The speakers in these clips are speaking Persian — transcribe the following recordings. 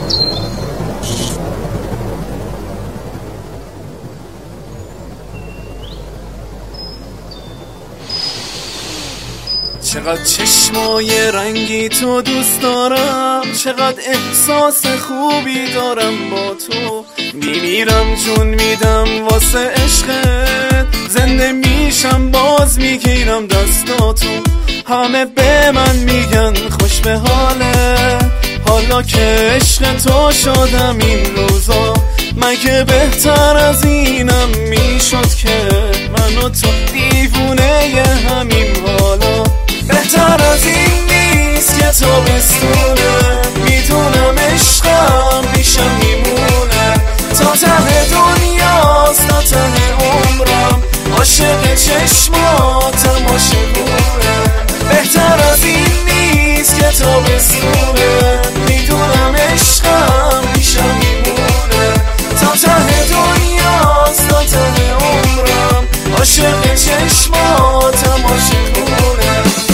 چقدر چشمای رنگی تو دوست دارم، چقدر احساس خوبی دارم با تو. میمیرم جون میدم واسه عشقت، زنده میشم باز میگیرم دستاتو. همه به من میگن خوش به حاله، حالا که عشق تو شدم این روزا. مگه بهتر از اینم میشد که من و تو دیوونه ی همین حالا؟ بهتر از این نیست که تو بستونه، میدونم عشقم پیشم میمونه تا ته دنیاست تا ته عمرم. عاشق چشماتم عاشقونه. بهتر از این نیست که تو بستونه، میدونم عشقم پیشم میمونه تا ته دنیاست تا ته عمرم. عاشق چشماتم عاشقونه.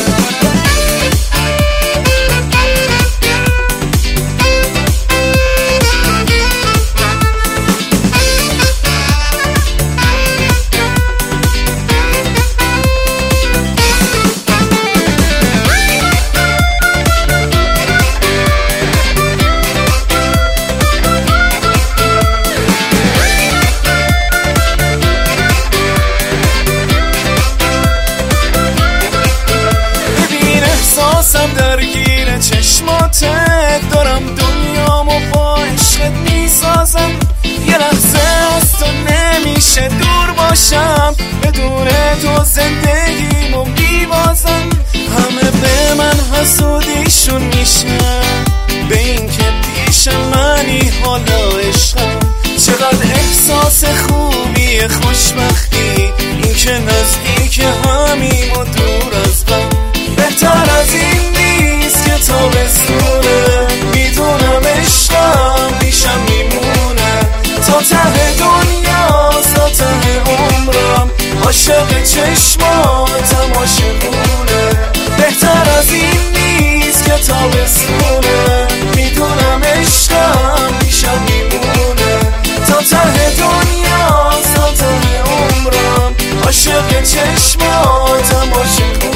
احساسم درگیر چشماتت، دارم دنیامو با عشقت میسازم. یه لحظه از تو نمیشه دور باشم، بدون تو زندگیمو میبازم. همه به من حسودیشون میشن به این که پیش منی حالا عشقم. چقدر احساس خوبی خوشبختی این که نزدیک همیم و دور از غم. بهتر از این نیست که تا بستونه، میدونم عشقم پیشم میمونه تا ته دنیاست تا ته عمرم. عاشق چشماتم عاشقونه. بهتر از این نیست که تا بستونه، میدونم عشقم پیشم میمونه تا ته دنیاست تا ته عمرم. عاشق چشماتم عاشقونه.